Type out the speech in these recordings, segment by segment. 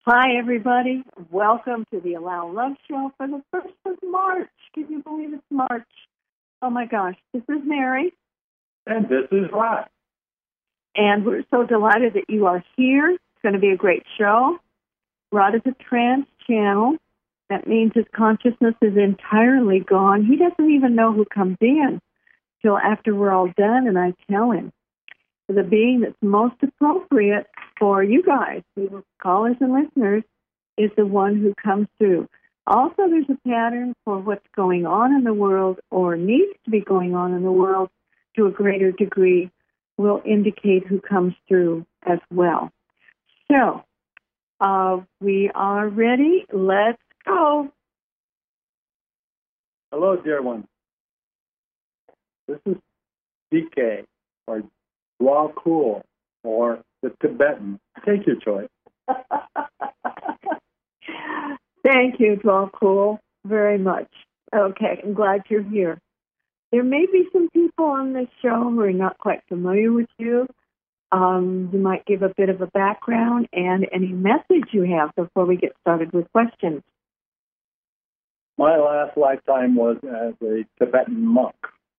Hi, everybody. Welcome to the Allow Love Show for the 1st of March. Can you believe it's March? Oh, my gosh. This is Mary. And this is Rod. And we're so delighted that you are here. It's going to be a great show. Rod is a trance channel. That means his consciousness is entirely gone. He doesn't even know who comes in till after we're all done, and I tell him. The being that's most appropriate for you guys, you callers and listeners, is the one who comes through. Also, there's a pattern for what's going on in the world or needs to be going on in the world to a greater degree will indicate who comes through as well. So, we are ready. Let's go. Hello, dear one. This is DK, or Dwal Kul, or the Tibetan. Take your choice. Thank you, Dwal Kul, very much. Okay, I'm glad you're here. There may be some people on this show who are not quite familiar with you. You might give a bit of a background and any message you have before we get started with questions. My last lifetime was as a Tibetan monk.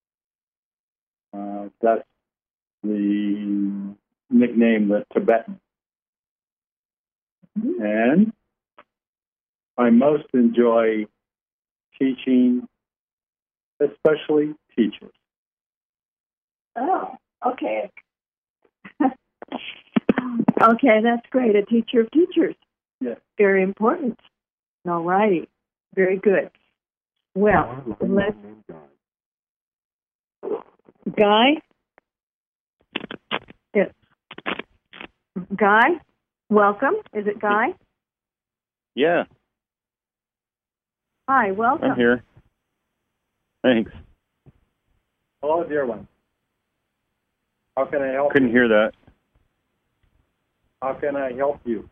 That's the nickname, the Tibetan. Mm-hmm. And I most enjoy teaching, especially teachers. Oh, okay. Okay, that's great. A teacher of teachers. Yes. Very important. All righty. Very good. Well, let's... Guy? Yes. Guy? Welcome. Is it Guy? Yeah. Hi, welcome. I'm here. Thanks. Hello, dear one. How can I help Couldn't you? hear that. How can I help you?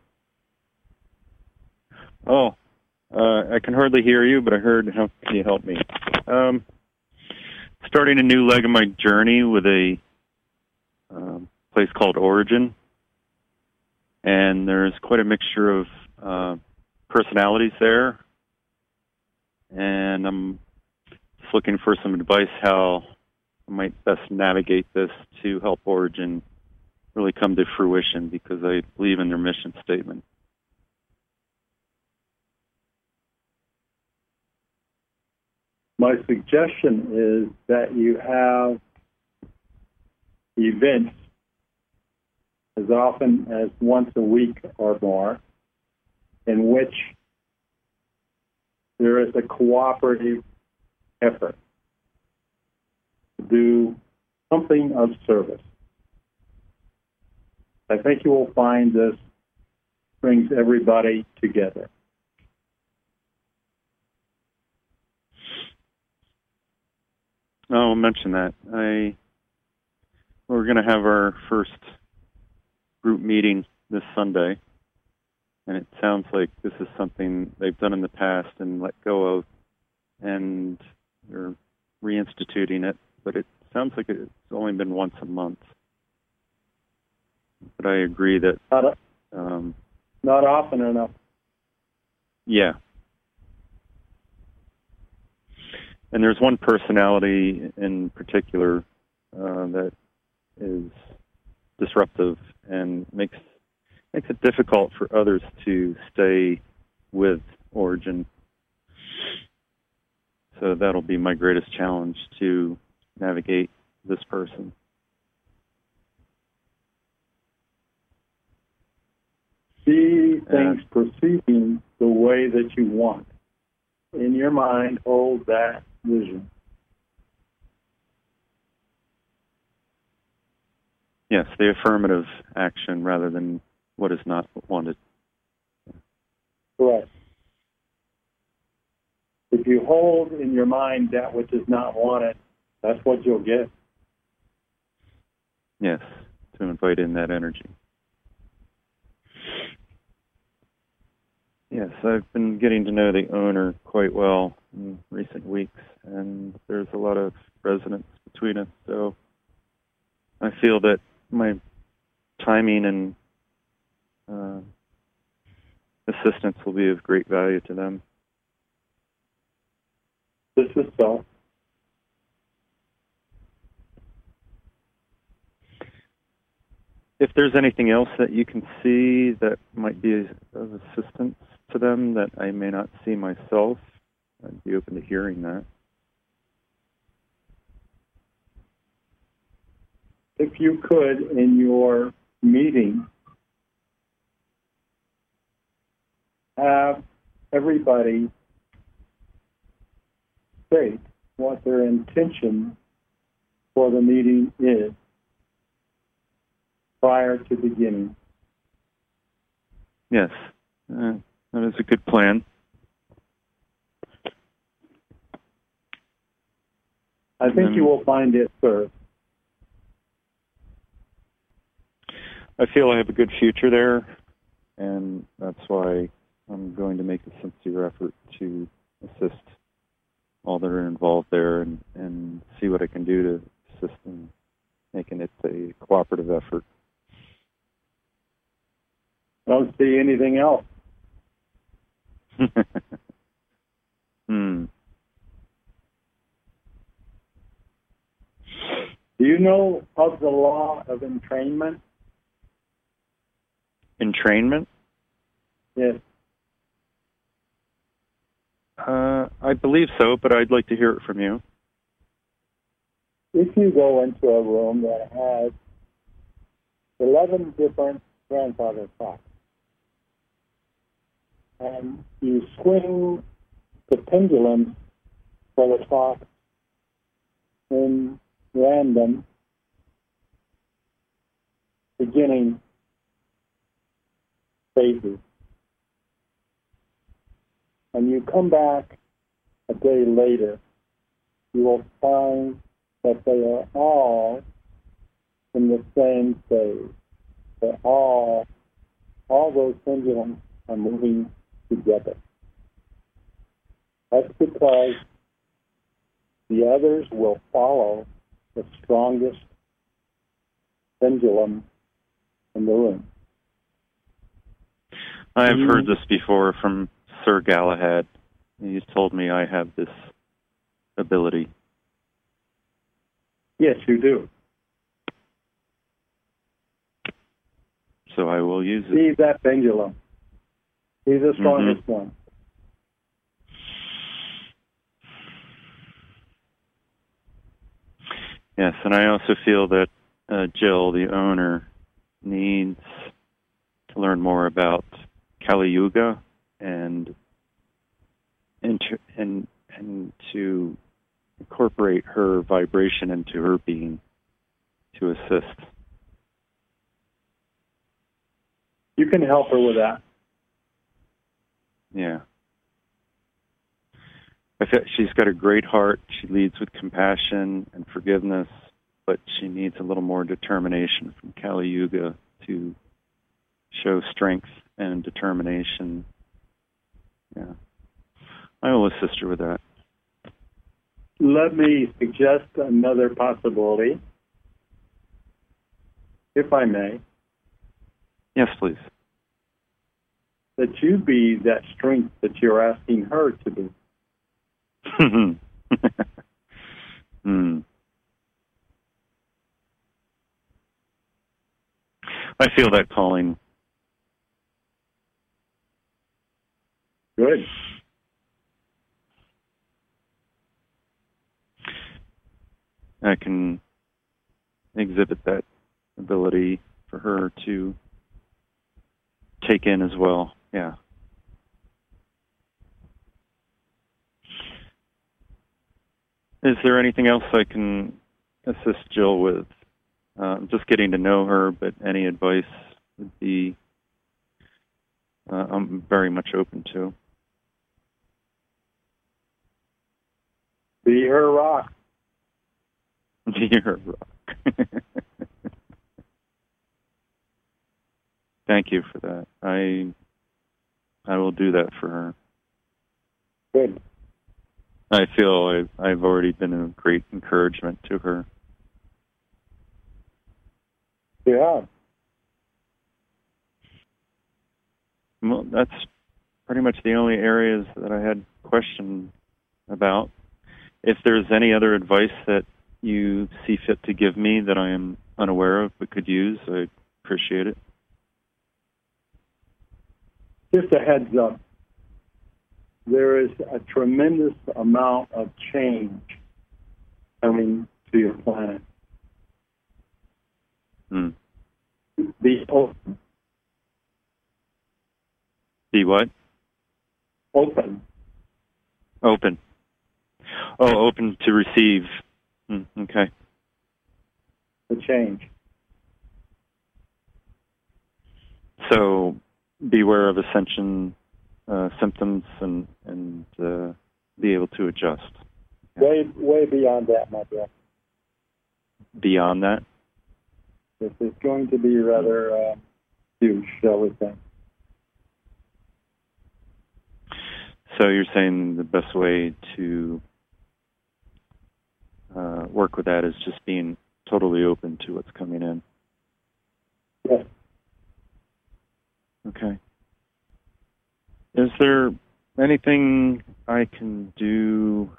Oh, I can hardly hear you, but I heard, how can you help me? Starting a new leg of my journey with a place called Origin. And there's quite a mixture of personalities there. And I'm just looking for some advice how I might best navigate this to help Origin really come to fruition, because I believe in their mission statement. My suggestion is that you have events as often as once a week or more in which there is a cooperative effort to do something of service. I think you will find this brings everybody together. I'll mention that. We're going to have our first group meeting this Sunday, and it sounds like this is something they've done in the past and let go of, and they're reinstituting it, but it sounds like it's only been once a month. But I agree that... Not often enough. Yeah. And there's one personality in particular that is disruptive and makes it difficult for others to stay with Origin. So that'll be my greatest challenge, to navigate this person. See things proceeding the way that you want. In your mind, hold that vision. Yes, the affirmative action rather than what is not wanted. Correct. If you hold in your mind that which is not wanted, that's what you'll get. Yes, to invite in that energy. Yes, I've been getting to know the owner quite well in recent weeks, and there's a lot of resonance between us. So I feel that my timing and assistance will be of great value to them. This is so. If there's anything else that you can see that might be of assistance to them that I may not see myself, I'd be open to hearing that. If you could, in your meeting, have everybody state what their intention for the meeting is prior to beginning. Yes, that is a good plan. I think you will find it served. I feel I have a good future there, and that's why I'm going to make a sincere effort to assist all that are involved there and see what I can do to assist in making it a cooperative effort. I don't see anything else. Do you know of the law of entrainment? Entrainment? Yes. I believe so, but I'd like to hear it from you. If you go into a room that has 11 different grandfather clocks, and you swing the pendulum for the clock in random beginning phases, and you come back a day later, you will find that they are all in the same phase. They're all those pendulums are moving together. That's because the others will follow the strongest pendulum in the room. I have heard this before from Sir Galahad. He's told me I have this ability. Yes, you do. So I will use it. See that pendulum. He's the strongest one. Yes, and I also feel that Jill, the owner, needs to learn more about Kali Yuga and to incorporate her vibration into her being to assist. You can help her with that. Yeah. I feel she's got a great heart. She leads with compassion and forgiveness, but she needs a little more determination from Kali Yuga to show strength and determination. Yeah. I will assist her with that. Let me suggest another possibility, if I may. Yes, please. That you be that strength that you're asking her to be. I feel that calling. Good. I can exhibit that ability for her to take in as well. Yeah. Is there anything else I can assist Jill with? Just getting to know her, but any advice would be I'm very much open to. Be her rock. Be her rock. Thank you for that. I will do that for her. Good. I feel I've already been a great encouragement to her. Yeah. Well, pretty much the only areas that I had question about. If there's any other advice that you see fit to give me that I am unaware of but could use, I'd appreciate it. Just a heads up, there is a tremendous amount of change coming to your planet. Be open. Be what? Open. Open. Oh, open to receive. Okay. The change. So beware of ascension symptoms and be able to adjust. Way beyond that, my brother. Beyond that? This is going to be rather huge, shall we say. So you're saying the best way to work with that is just being totally open to what's coming in? Yes. Okay. Is there anything I can do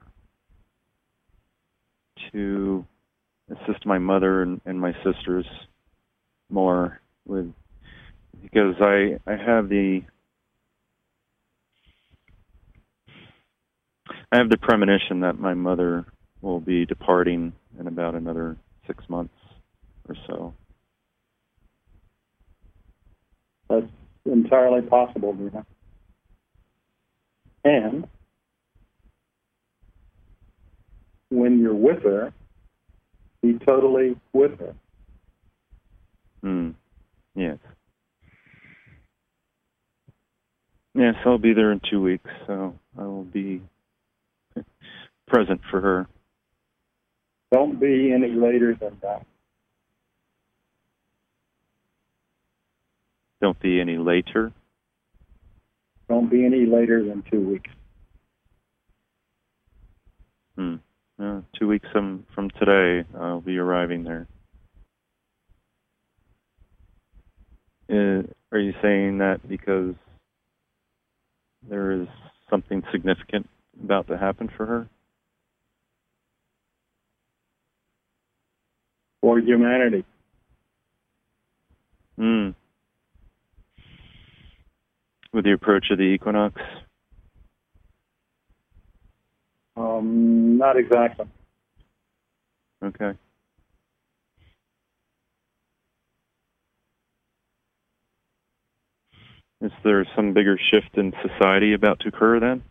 to assist my mother and my sisters more with, because I have the premonition that my mother will be departing in about another 6 months or so. That's entirely possible, Nina. And when you're with her, be totally with her. Yes. Yes, I'll be there in 2 weeks, so I will be present for her. Don't be any later than that. Don't be any later? Don't be any later than 2 weeks. 2 weeks from today, I'll be arriving there. Are you saying that because there is something significant about to happen for her? For humanity. With the approach of the equinox? Not exactly. Okay. Is there some bigger shift in society about to occur then?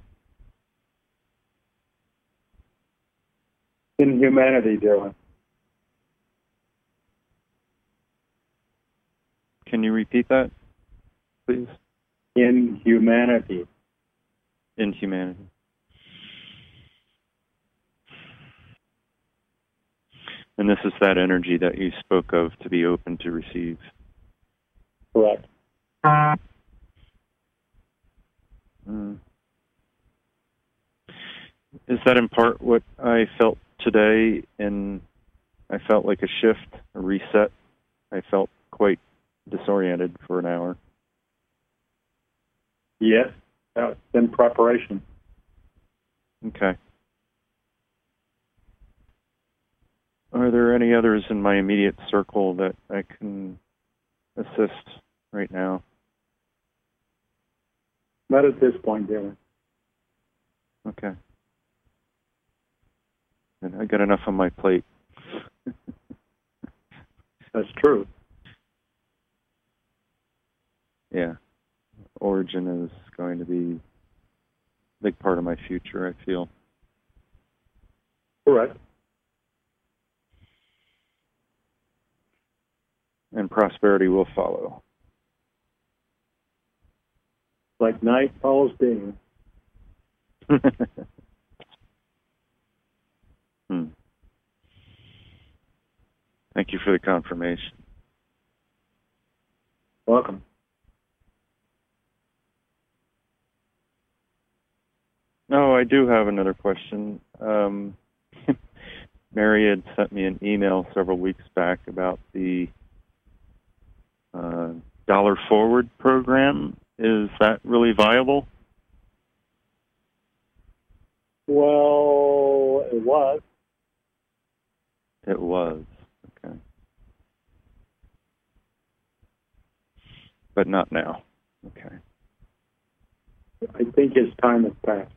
In humanity, Dylan. Can you repeat that, please? In humanity. In humanity. And this is that energy that you spoke of to be open to receive. Correct. Is that in part what I felt today? I felt like a shift, a reset. I felt quite disoriented for an hour. Yes, that's in preparation. Okay. Are there any others in my immediate circle that I can assist right now? Not at this point, Dylan. Okay. And I got enough on my plate. That's true. Yeah. Origin is going to be a big part of my future, I feel. Correct. And prosperity will follow. Like night follows day. Thank you for the confirmation. Welcome. Oh, I do have another question. Mary had sent me an email several weeks back about the Dollar Forward program. Is that really viable? Well, it was. It was. Okay. But not now. Okay. I think his time has passed.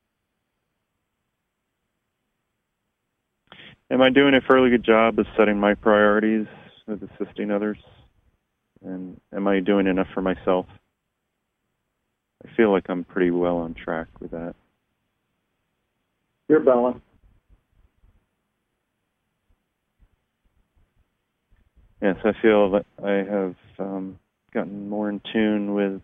Am I doing a fairly good job of setting my priorities with assisting others? And am I doing enough for myself? I feel like I'm pretty well on track with that. You're balanced. Yes, I feel that I have gotten more in tune with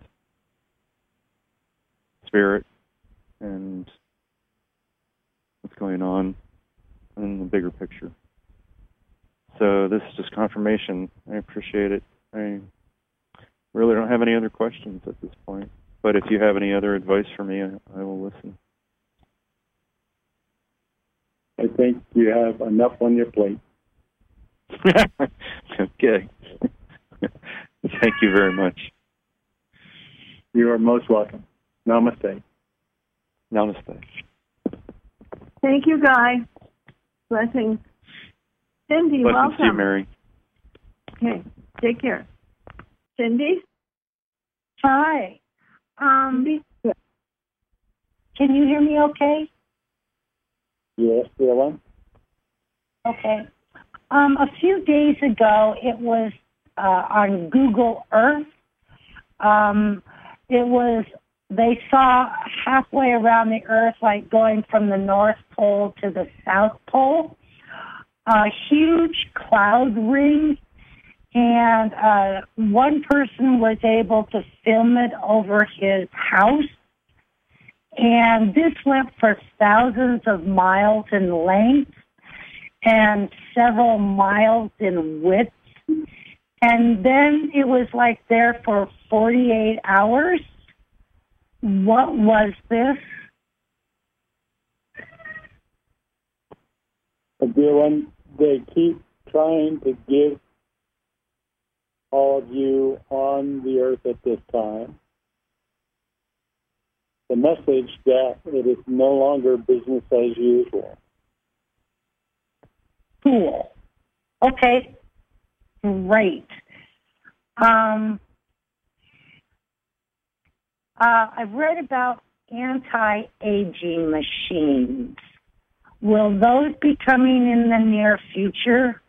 spirit and what's going on in the bigger picture. So this is just confirmation. I appreciate it. I really don't have any other questions at this point. But if you have any other advice for me, I will listen. I think you have enough on your plate. Okay. Thank you very much. You are most welcome. Namaste. Namaste. Thank you, Guy. Blessings. Cindy, Blessings welcome. to you, Mary. Okay, take care. Cindy? Hi. Can you hear me okay? Yes, Dylan. Okay. A few days ago, it was on Google Earth. They saw halfway around the Earth, like going from the North Pole to the South Pole, a huge cloud ring, and one person was able to film it over his house. And this went for thousands of miles in length and several miles in width. And then it was like there for 48 hours. What was this? Dylan, they keep trying to give all of you on the earth at this time the message that it is no longer business as usual. Cool. Okay. Great. I've read about anti-aging machines. Will those be coming in the near future?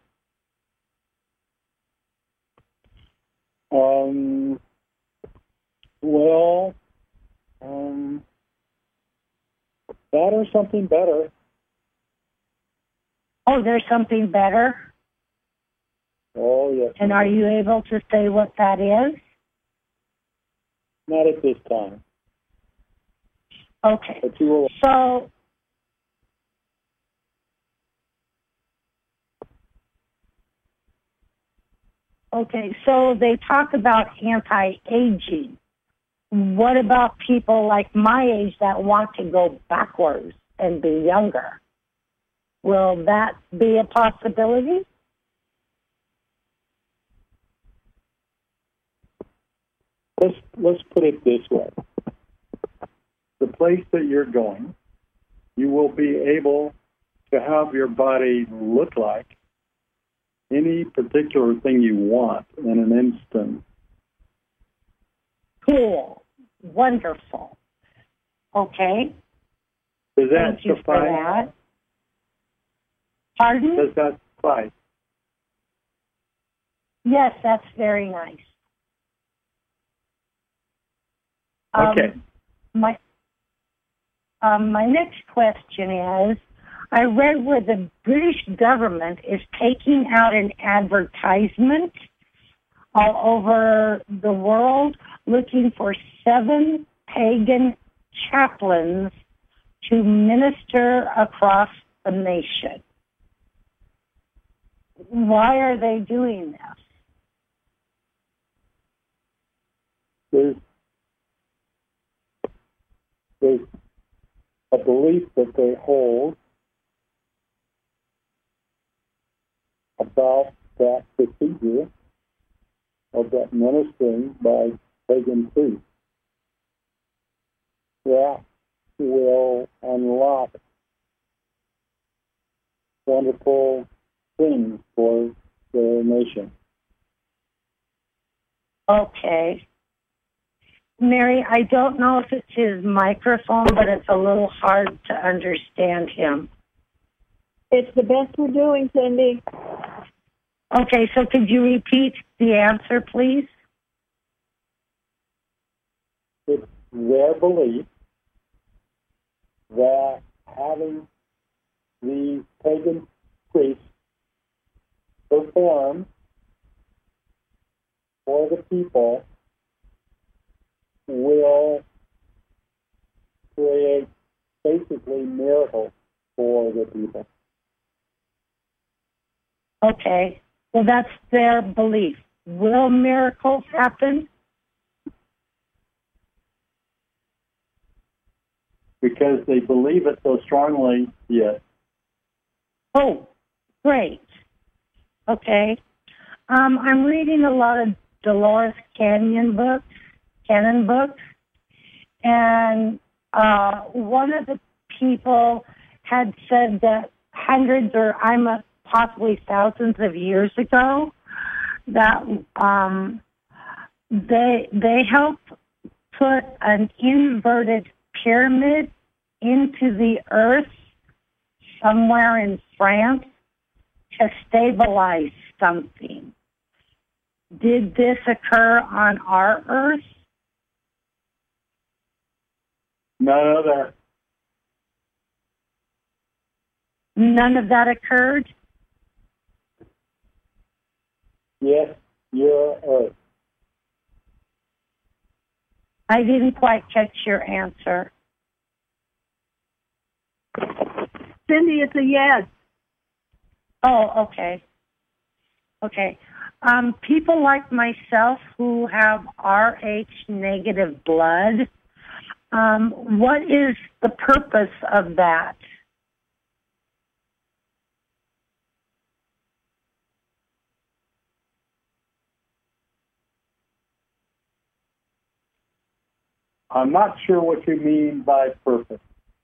That or something better. Oh, there's something better? Oh, yes. And are you able to say what that is? Not at this time. Okay. But you will. So, they talk about anti-aging. What about people like my age that want to go backwards and be younger? Will that be a possibility? Let's put it this way. The place that you're going, you will be able to have your body look like any particular thing you want in an instant. Cool. Wonderful. Okay. Does that Thank you for suffice? that. Pardon? Does that suffice? Yes, that's very nice. Okay. My next question is, I read where the British government is taking out an advertisement all over the world looking for 7 pagan chaplains to minister across the nation. Why are they doing this? There's a belief that they hold about that procedure of that ministering by pagan priests that will unlock wonderful things for the nation. Okay. Mary, I don't know if it's his microphone, but it's a little hard to understand him. It's the best we're doing, Cindy. Okay, so could you repeat the answer, please? It's their belief that having the pagan priests perform for the people will create basically miracles for the people. Okay, well, that's their belief. Will miracles happen? Because they believe it so strongly, yes. Oh, great. Okay. I'm reading a lot of Dolores Cannon books, and one of the people had said that hundreds or possibly thousands of years ago that they helped put an inverted pyramid into the earth somewhere in France to stabilize something. Did this occur on our earth? None of that. None of that occurred? Yes, your earth. I didn't quite catch your answer. Cindy, it's a yes. Oh, okay. Okay. People like myself who have Rh negative blood, what is the purpose of that? I'm not sure what you mean by purpose.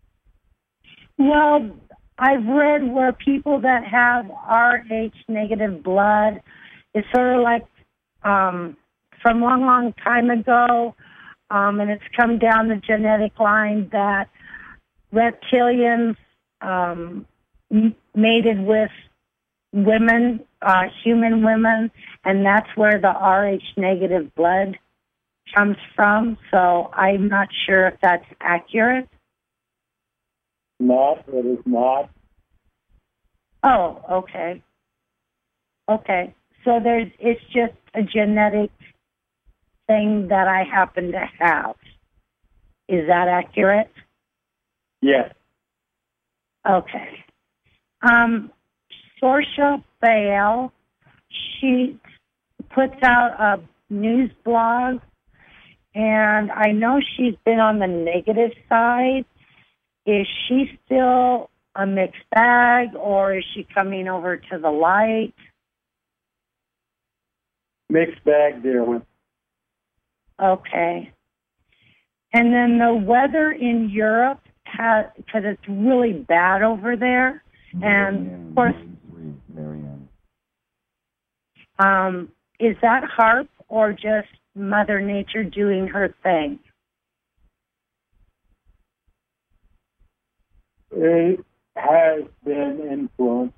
Well, I've read where people that have Rh negative blood, it's sort of like from a long, long time ago, and it's come down the genetic line that reptilians mated with women, human women, and that's where the Rh negative blood comes from. So I'm not sure if that's accurate. It is not. Oh, okay. Okay. So it's just a genetic thing that I happen to have. Is that accurate? Yes. Okay. Sorsha Fael, she puts out a news blog, and I know she's been on the negative side. Is she still a mixed bag, or is she coming over to the light? Mixed bag, dear one. Okay. And then the weather in Europe, because it's really bad over there, and of course, is that HAARP or just Mother Nature doing her thing? It has been influenced.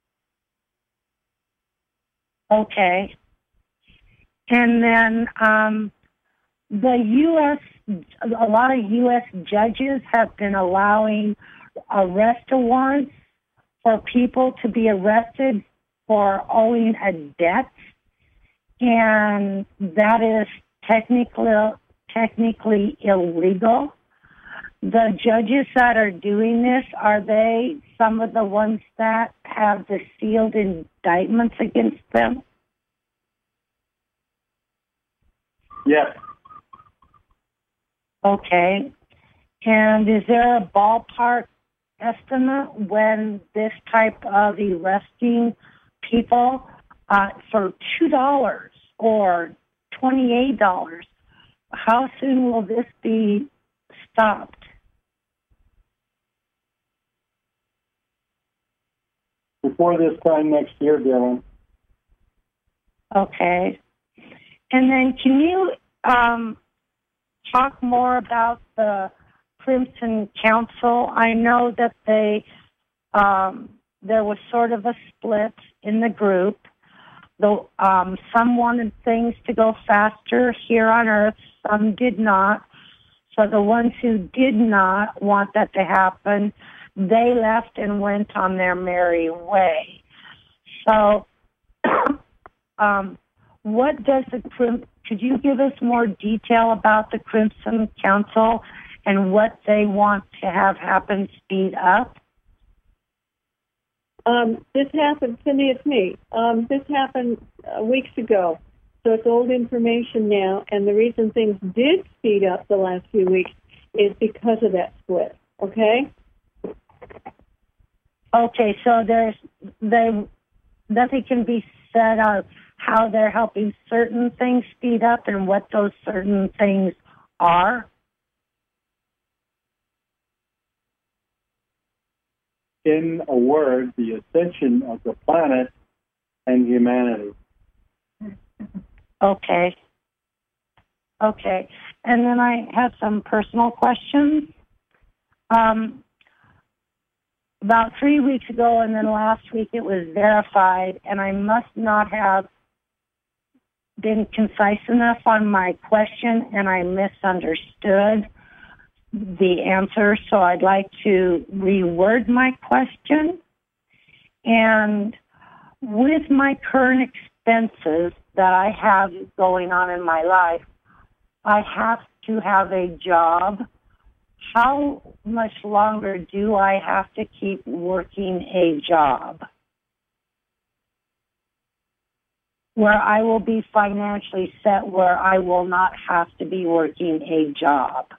Okay. And then the U.S., a lot of U.S. judges have been allowing arrest warrants for people to be arrested for owing a debt, and that is technically illegal. The judges that are doing this, are they some of the ones that have the sealed indictments against them? Yes. Okay. And is there a ballpark estimate when this type of arresting people for $2 or $28, how soon will this be stopped? before this time next year, Dylan. Okay. And then can you talk more about the Crimson Council? I know that there was sort of a split in the group. Some wanted things to go faster here on Earth, some did not. So the ones who did not want that to happen, they left and went on their merry way. So what does could you give us more detail about the Crimson Council and what they want to have happen speed up? This happened, Cindy, it's me. This happened weeks ago, so it's old information now, and the reason things did speed up the last few weeks is because of that split, okay? Okay, so nothing can be said of how they're helping certain things speed up and what those certain things are? In a word, the ascension of the planet and humanity. Okay. And then I have some personal questions. About 3 weeks ago and then last week it was verified, and I must not have been concise enough on my question, and I misunderstood the answer, so I'd like to reword my question. And with my current expenses that I have going on in my life, I have to have a job. How much longer do I have to keep working a job where I will be financially set, where I will not have to be working a job?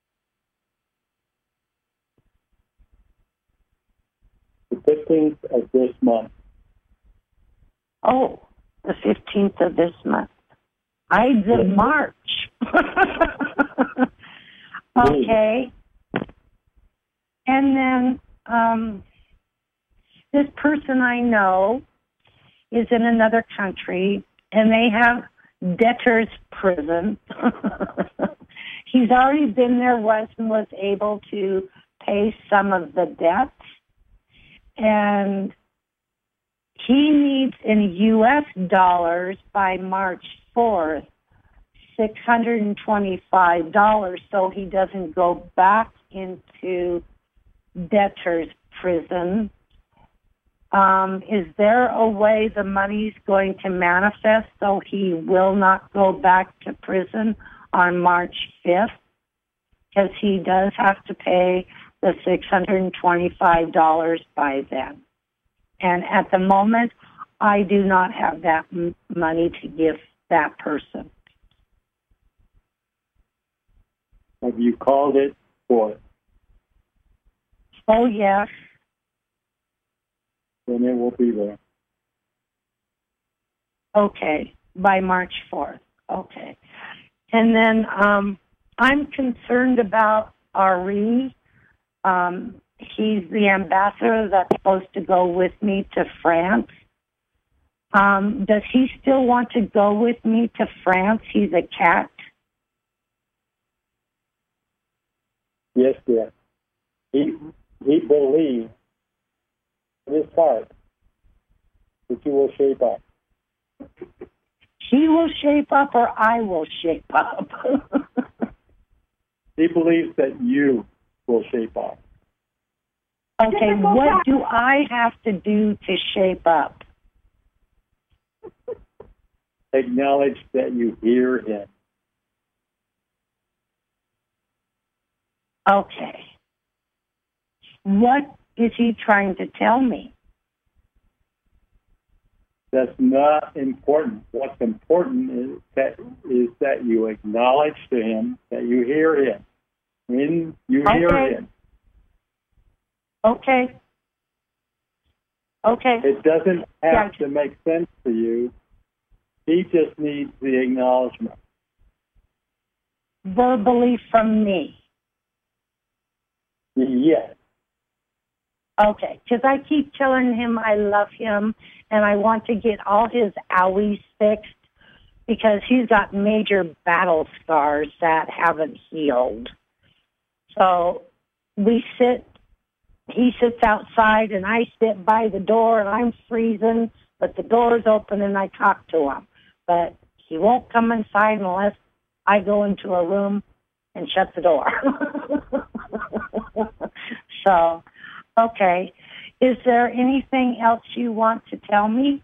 The 15th of this month. Oh, the 15th of this month. I did March. Okay. And then this person I know is in another country, and they have debtor's prison. He's already been there once and was able to pay some of the debt. And he needs in U.S. dollars by March 4th, $625, so he doesn't go back into debtor's prison. Is there a way the money's going to manifest so he will not go back to prison on March 5th? Because he does have to pay the $625 by then. And at the moment, I do not have that money to give that person. Have you called it for? Oh, yes. Then it will be there. Okay, by March 4th. Okay. And then I'm concerned about Ari. He's the ambassador that's supposed to go with me to France. Does he still want to go with me to France? He's a cat. Yes, dear. He believes in his heart that you will shape up. He will shape up or I will shape up? He believes that you will shape up. Okay, what do I have to do to shape up? Acknowledge that you hear him. Okay. What is he trying to tell me? That's not important. What's important is that you acknowledge to him that you hear him. When you hear him. Okay. It doesn't have to make sense to you. He just needs the acknowledgement. Verbally from me. Yes. Okay, because I keep telling him I love him and I want to get all his owies fixed because he's got major battle scars that haven't healed. So he sits outside and I sit by the door and I'm freezing, but the door's open and I talk to him. But he won't come inside unless I go into a room and shut the door. So, okay. Is there anything else you want to tell me?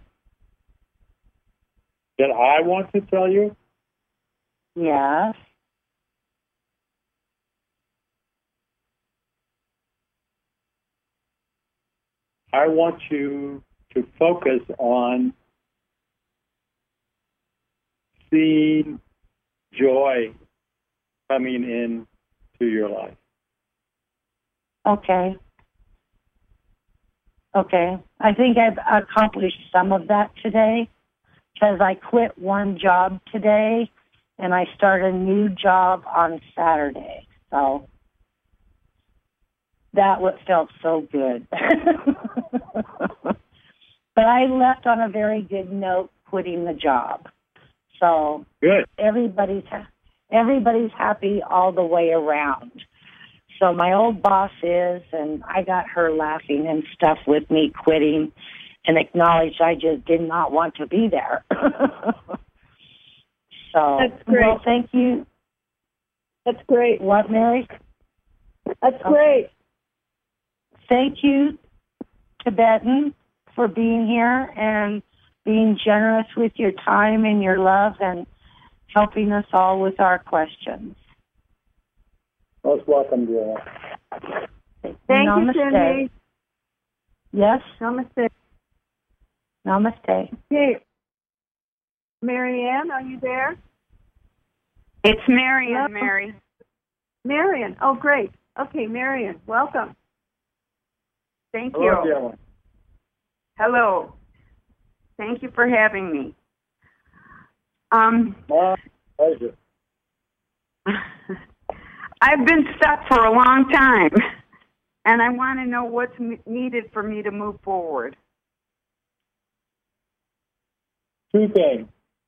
That I want to tell you? Yes. I want you to focus on seeing joy coming into your life. Okay. Okay. I think I've accomplished some of that today because I quit one job today and I start a new job on Saturday. So that felt so good. But I left on a very good note quitting the job. So good. Everybody's happy all the way around. So my old boss is, and I got her laughing and stuff with me quitting and acknowledged I just did not want to be there. So, that's great. Well, thank you. That's great. What, Mary? That's great. Thank you, Tibetan, for being here and being generous with your time and your love and helping us all with our questions. Most welcome, dear. Thank Namaste. you, Cindy. Yes? Namaste. Namaste. Okay. Marianne, are you there? It's Marion, Hello? Mary. Marion. Oh, great. Okay, Marion, welcome. Thank Hello, you. dear one. Hello. Thank you for having me. My pleasure. I've been stuck for a long time, and I want to know what's needed for me to move forward. Two things.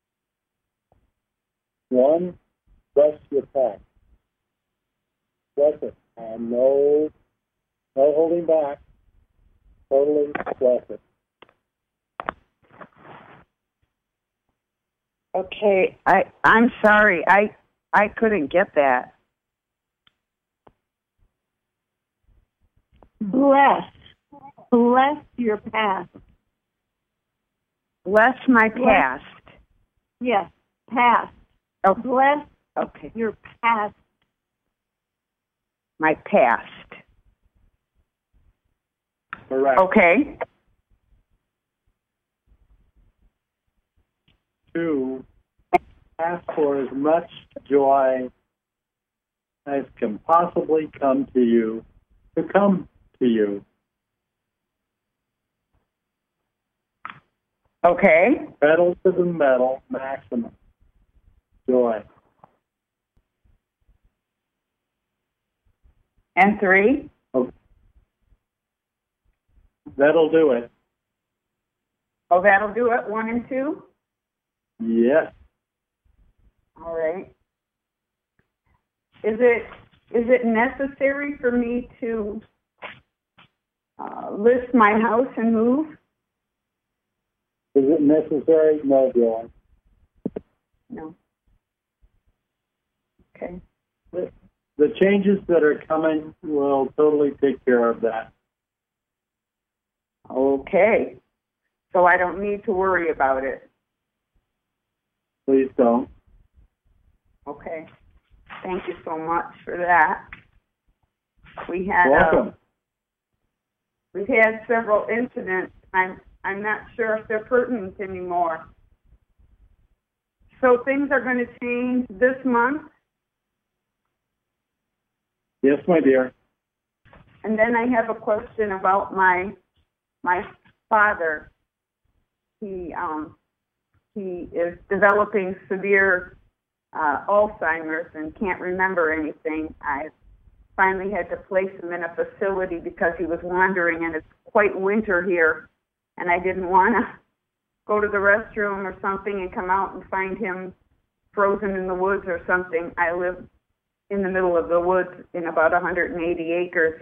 One, trust your path. Trust it. And no holding back. Totally trust it. Okay, I'm sorry. I couldn't get that. Bless your past. Bless my past. Yes, past. Oh, Bless okay. your past. My past. Correct. Okay. Two, ask for as much joy as can possibly come to you to come to you. Okay. Pedal to the metal, maximum joy. And 3? Oh, that'll do it. Oh, that'll do it. 1 and 2? Yes. All right. Is it necessary for me to list my house and move? Is it necessary? No, Dylan. No. Okay. The changes that are coming will totally take care of that. Okay. So I don't need to worry about it. Please don't. Okay. Thank you so much for that. We had Welcome. we've had several incidents. I'm not sure if they're pertinent anymore. So things are going to change this month, Yes, my dear. and then I have a question about my father. He is developing severe Alzheimer's and can't remember anything. finally had to place him in a facility because he was wandering, and it's quite winter here, and I didn't want to go to the restroom or something and come out and find him frozen in the woods or something. I live in the middle of the woods in about 180 acres.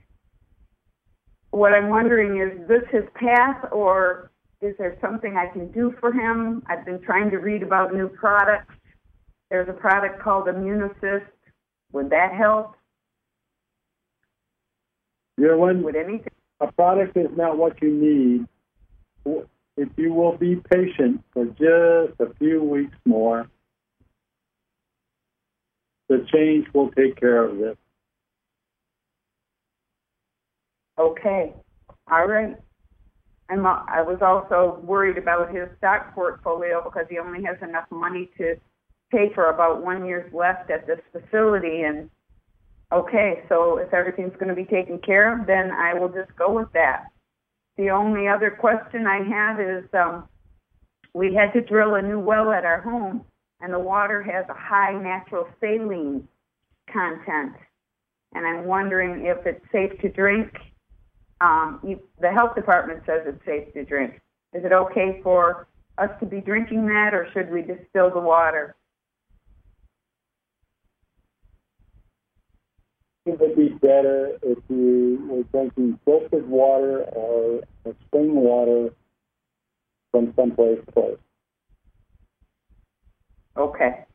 What I'm wondering is this his path, or is there something I can do for him? I've been trying to read about new products. There's a product called Immunosist. Would that help? Would anything? A product is not what you need. If you will be patient for just a few weeks more, the change will take care of this. Okay. All right. I was also worried about his stock portfolio because he only has enough money to pay for about 1 year's left at this facility. And okay, so if everything's going to be taken care of, then I will just go with that. The only other question I have is we had to drill a new well at our home, and the water has a high natural saline content. And I'm wondering if it's safe to drink. The health department says it's safe to drink. Is it okay for us to be drinking that, or should we distill the water? It would be better if you were drinking filtered water or spring water from someplace close. Okay.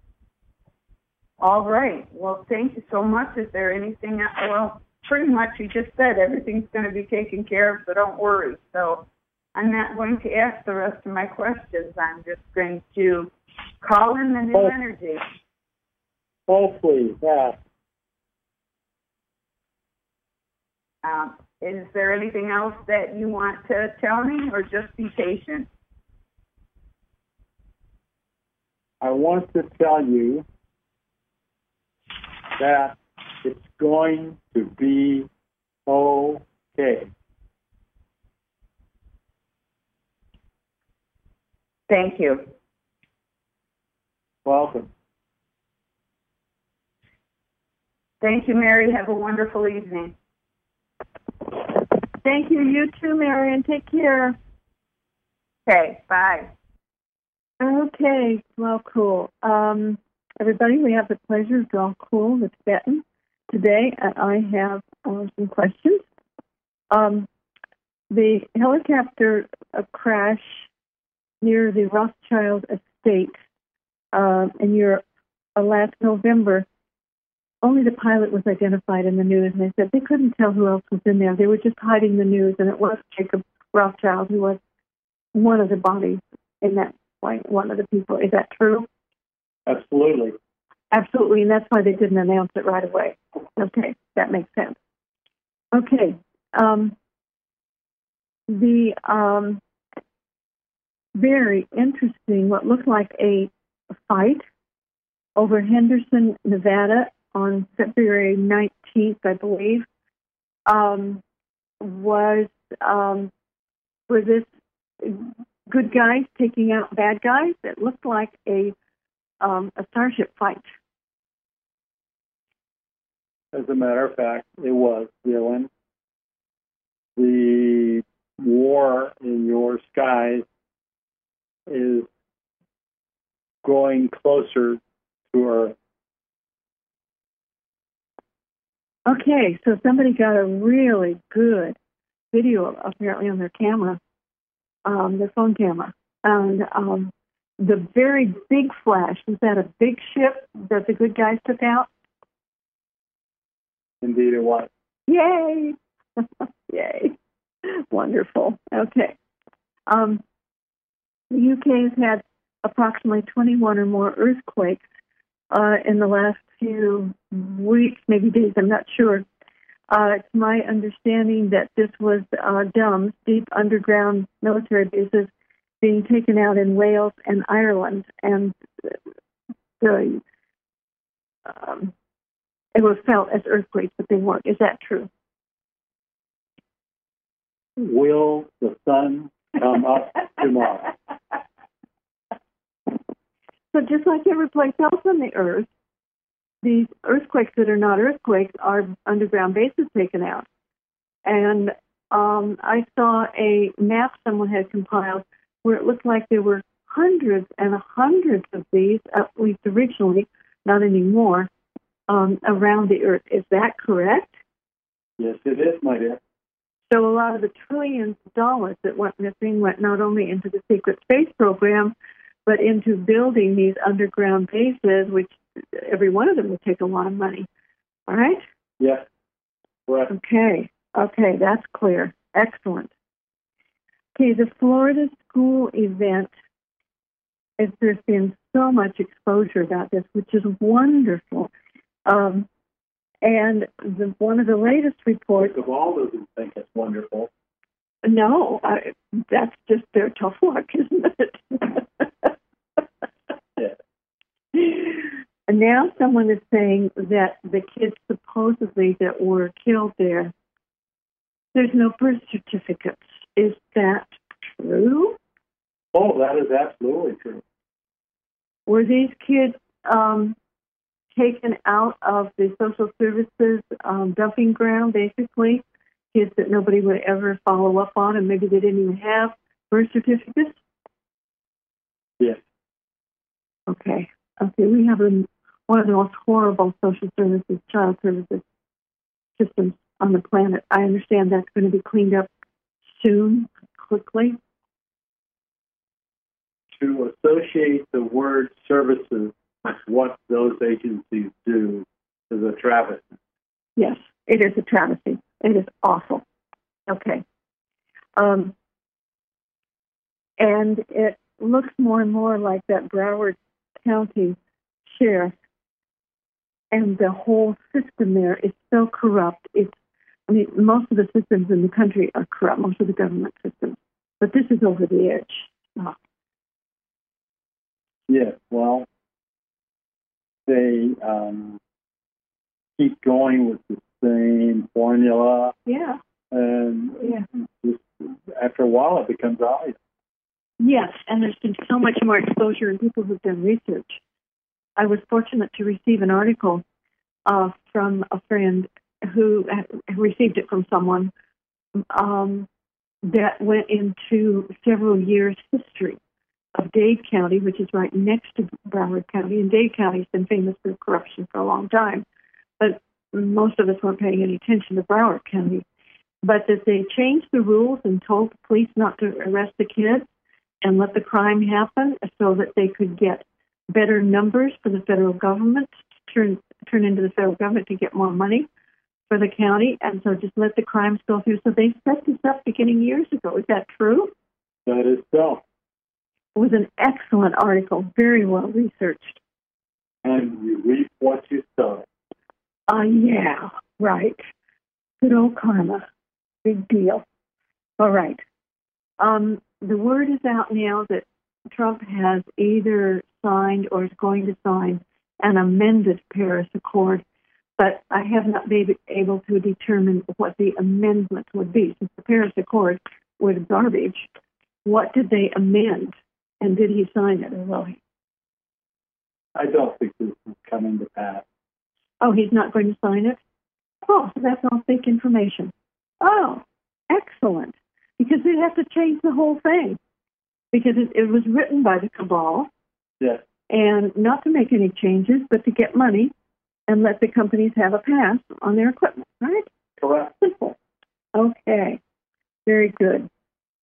All right. Well, thank you so much. Is there anything else? Well, pretty much you just said everything's going to be taken care of, so don't worry. So I'm not going to ask the rest of my questions. I'm just going to call in the new energy. Hopefully, yeah. Is there anything else that you want to tell me, or just be patient? I want to tell you that it's going to be okay. Thank you. Welcome. Thank you, Mary. Have a wonderful evening. Thank you. You too, Marion. Take care. Okay, bye. Okay, well, cool. Everybody, we have the pleasure of Draw Cool with Benton today, and I have some questions. The helicopter crash near the Rothschild estate in Europe last November, only the pilot was identified in the news, and they said they couldn't tell who else was in there. They were just hiding the news, and it was Jacob Rothschild who was one of the bodies in that flight, one of the people. Is that true? Absolutely. Absolutely, and that's why they didn't announce it right away. Okay, that makes sense. Okay, the very interesting, what looked like a fight over Henderson, Nevada on February 19th, I believe, was this good guys taking out bad guys? It looked like a starship fight. As a matter of fact, it was, Dylan. The war in your skies is growing closer to Earth. Okay, so somebody got a really good video, apparently, on their camera, their phone camera. And the very big flash, was that a big ship that the good guys took out? Indeed it was. Yay! Yay. Wonderful. Okay. The UK has had approximately 21 or more earthquakes in the last few weeks, maybe days, I'm not sure. It's my understanding that this was DUMBs, deep underground military bases, being taken out in Wales and Ireland, and they were felt as earthquakes, but they weren't. Is that true? Will the sun come up tomorrow? So just like every place else on the earth, these earthquakes that are not earthquakes are underground bases taken out. And I saw a map someone had compiled where it looked like there were hundreds and hundreds of these, at least originally, not anymore, around the Earth. Is that correct? Yes, it is, my dear. So a lot of the trillions of dollars that went missing went not only into the secret space program, but into building these underground bases, which every one of them would take a lot of money. All right? Yes. Correct. Okay, that's clear. Excellent. Okay, the Florida school event, there's been so much exposure about this, which is wonderful. And one of the latest reports... Of all doesn't think it's wonderful. No, that's just their tough luck, isn't it? Yeah. And now someone is saying that the kids supposedly that were killed there's no birth certificates. Is that true? Oh, that is absolutely true. Were these kids taken out of the social services dumping ground, basically? Kids that nobody would ever follow up on, and maybe they didn't even have birth certificates? Yes. Okay, we have one of the most horrible social services, child services systems on the planet. I understand that's going to be cleaned up soon, quickly. To associate the word services with what those agencies do is a travesty. Yes, it is a travesty. It is awful. Okay. And it looks more and more like that Broward County sheriff, and the whole system there is so corrupt. Most of the systems in the country are corrupt, most of the government systems. But this is over the edge. Oh. Yes, well, they keep going with the same formula. Yeah. And just after a while, it becomes obvious. Yes, and there's been so much more exposure in people who've done research. I was fortunate to receive an article from a friend who received it from someone that went into several years' history of Dade County, which is right next to Broward County. And Dade County has been famous for corruption for a long time. But most of us weren't paying any attention to Broward County. But that they changed the rules and told the police not to arrest the kids and let the crime happen so that they could get better numbers for the federal government, to turn into the federal government to get more money for the county. And so just let the crimes go through. So they set this up beginning years ago. Is that true? That is so. It was an excellent article, very well researched. And you reap what you sow. Yeah, right. Good old karma. Big deal. All right. The word is out now that Trump has either signed or is going to sign an amended Paris Accord, but I have not been able to determine what the amendment would be. Since the Paris Accord was garbage, what did they amend, and did he sign it, or will he? I don't think this is coming to pass. Oh, he's not going to sign it? Oh, so that's all fake information. Oh, excellent. Because they have to change the whole thing. Because it was written by the cabal. Yes. And not to make any changes, but to get money and let the companies have a pass on their equipment, right? Correct. Simple. Okay. Very good.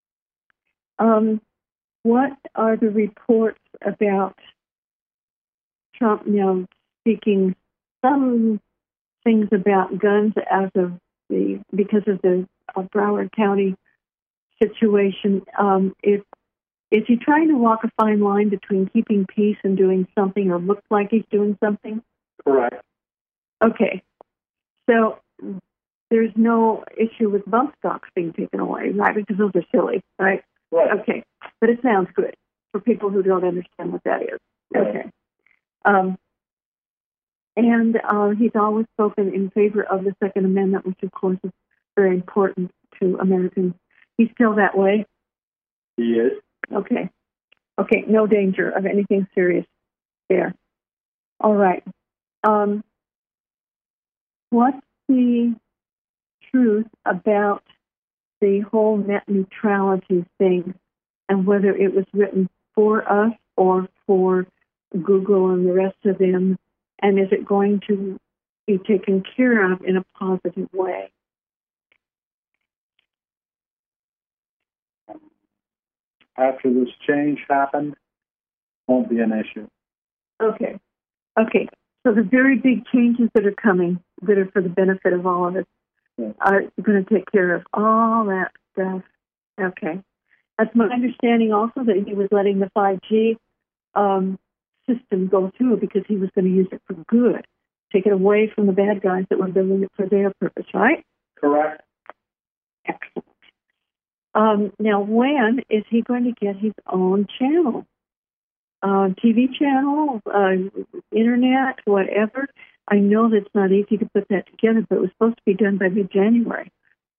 What are the reports about Trump now speaking some things about guns because of the Broward County situation? Is he trying to walk a fine line between keeping peace and doing something, or looks like he's doing something? Correct. Okay. So there's no issue with bump stocks being taken away, right? Because those are silly, right? Right. Okay. But it sounds good for people who don't understand what that is. Right. Okay. And he's always spoken in favor of the Second Amendment, which, of course, is very important to Americans. He's still that way? He is. Okay. Okay, no danger of anything serious there. All right. what's the truth about the whole net neutrality thing and whether it was written for us or for Google and the rest of them, and is it going to be taken care of in a positive way? After this change happened, won't be an issue. Okay. So the very big changes that are coming, that are for the benefit of all of us, are going to take care of all that stuff. Okay. That's my understanding also, that he was letting the 5G system go through because he was going to use it for good. Take it away from the bad guys that were building it for their purpose, right? Correct. Excellent. Now, when is he going to get his own channel? TV channel, internet, whatever. I know that's not easy to put that together, but it was supposed to be done by mid-January.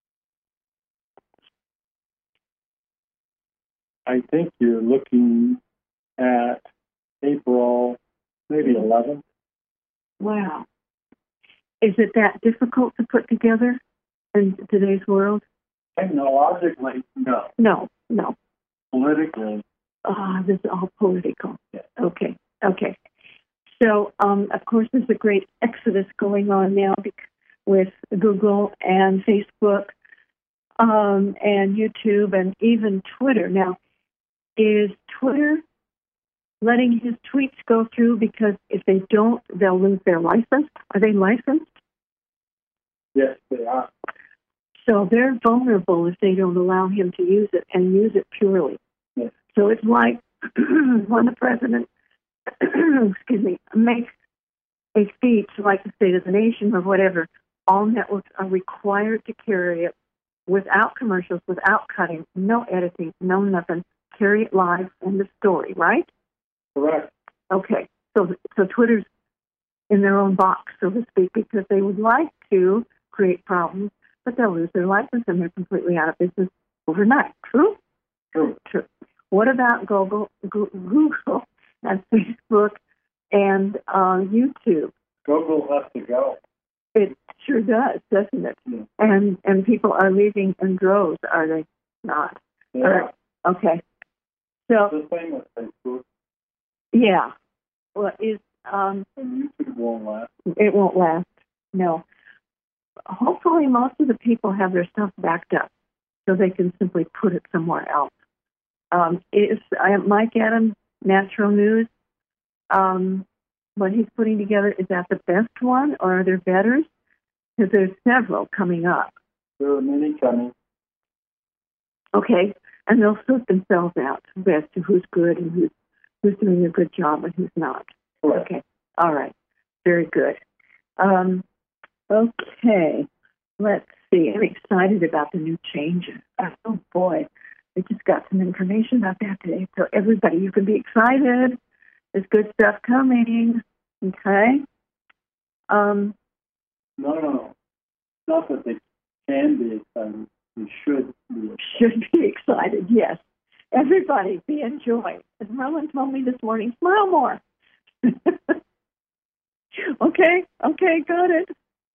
I think you're looking at April, maybe 11th. Wow. Is it that difficult to put together in today's world? Technologically, no. No. Politically. This is all political. Yeah. Okay. So, of course, there's a great exodus going on now with Google and Facebook and YouTube and even Twitter. Now, is Twitter letting his tweets go through because if they don't, they'll lose their license? Are they licensed? Yes, they are. So they're vulnerable if they don't allow him to use it and use it purely. Yes. So it's like when the president, makes a speech like the State of the Nation or whatever, all networks are required to carry it without commercials, without cutting, no editing, no nothing. Carry it live in the story, right? Correct. Okay. So Twitter's in their own box, so to speak, because they would like to create problems, but they'll lose their license and they're completely out of business overnight. True? True. What about Google and Facebook and YouTube? Google has to go. It sure does, doesn't it? Yeah. And people are leaving in droves, are they not? Yeah. Okay. So The same with Facebook. yeah. Well, And YouTube won't last. it won't last. No. Hopefully, most of the people have their stuff backed up, so they can simply put it somewhere else. Mike Adams, Natural News, what he's putting together, is that the best one, or are there betters? Because there's several coming up. There are many coming. Okay, and they'll sort themselves out as to who's good and who's doing a good job and who's not. Correct. Okay, all right, very good. Okay, let's see. I'm excited about the new changes. Oh boy, I just got some information about that today. So everybody, you can be excited. There's good stuff coming. Okay. No. Not that they can be excited. They should be excited. Should be excited, yes. Everybody, be in joy. As Merlin told me this morning, smile more. Okay, got it.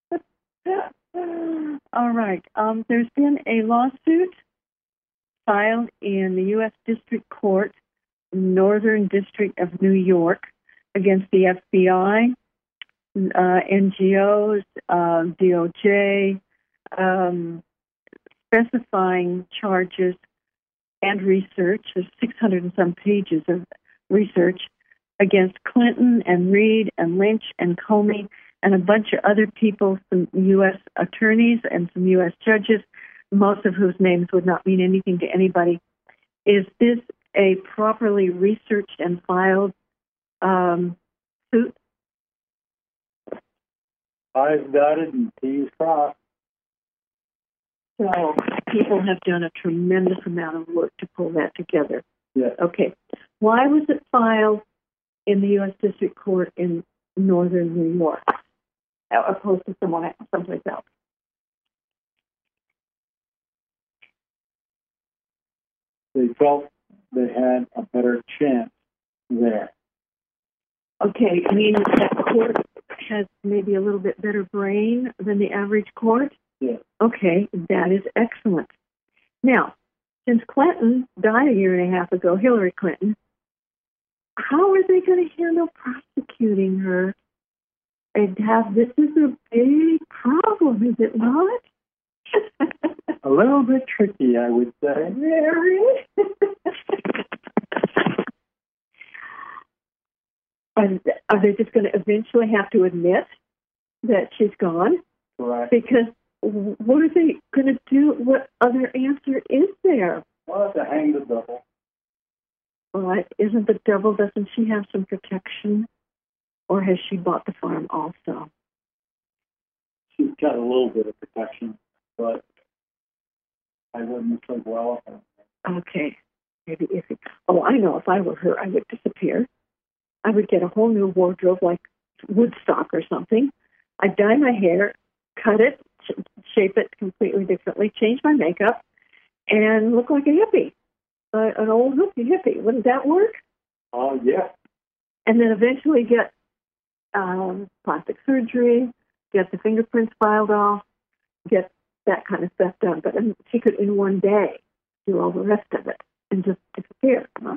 All right. There's been a lawsuit filed in the U.S. District Court, Northern District of New York, against the FBI, NGOs, DOJ, specifying charges and research. There's 600 and some pages of research against Clinton and Reid and Lynch and Comey and a bunch of other people, some U.S. attorneys and some U.S. judges, most of whose names would not mean anything to anybody. Is this a properly researched and filed suit? I's dotted and T's crossed. So people have done a tremendous amount of work to pull that together. Yes. Okay. Why was it filed in the U.S. District Court in northern New York, opposed to someplace else? They felt they had a better chance there. Okay, I mean that court has maybe a little bit better brain than the average court? Yeah. Okay, that is excellent. Now, since Clinton died a year and a half ago, Hillary Clinton, how are they going to handle prosecuting her? And this is a big problem, is it not? A little bit tricky, I would say. Very. Are they just going to eventually have to admit that she's gone? Correct. Because what are they going to do? What other answer is there? We'll have to hang the double. Well, isn't the double, doesn't she have some protection? Or has she bought the farm also? She's got a little bit of protection, but I wouldn't say well of her. Okay. Maybe if it, I know if I were her, I would disappear. I would get a whole new wardrobe like Woodstock or something. I'd dye my hair, cut it, shape it completely differently, change my makeup, and look like a hippie, an old hippie. Wouldn't that work? Oh, yeah. And then eventually get plastic surgery, get the fingerprints filed off, get that kind of stuff done. But she could, in one day, do all the rest of it and just disappear. Huh?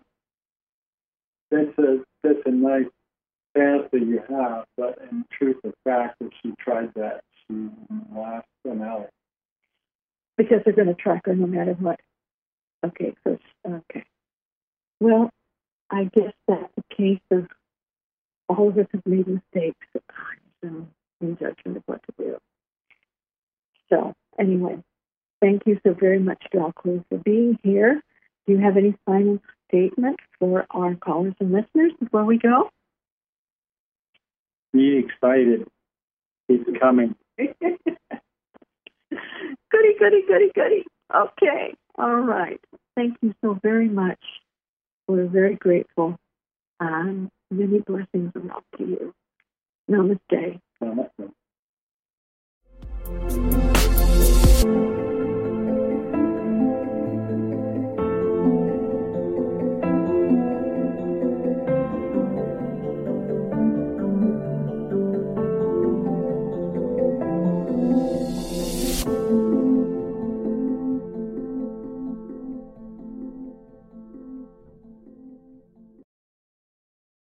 That's a nice fantasy you have, but in truth of fact, if she tried that, she wouldn't last an hour. Because they're going to track her no matter what. Okay. Well, I guess that's the case of all of us have made mistakes at times, so in judgment of what to do. So, anyway, thank you so very much, Dracula, for being here. Do you have any final statement for our callers and listeners before we go? Be excited. It's coming. Goody. Okay. All right. Thank you so very much. We're very grateful. Many blessings and love to you. Namaste. Namaste.